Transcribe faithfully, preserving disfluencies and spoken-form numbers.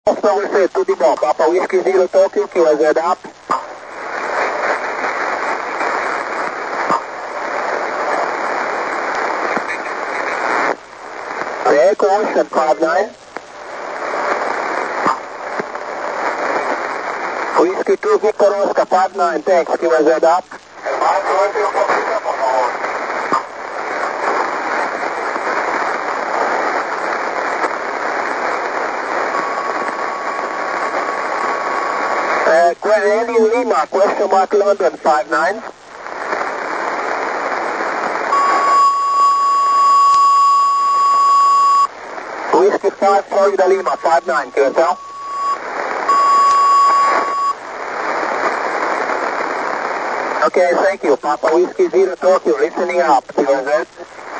Service to the bomb. Papa Whiskey Zero Tokyo, Q R Z up. Air caution five nine. Whiskey two Victor Oscar five nine, thanks, Q R Z up. Uh, Alien Lima, question mark London five nine. Whiskey five Florida Lima five nine, Q S L. Okay, thank you. Papa Whiskey Zero Tokyo, listening up, Q S Z.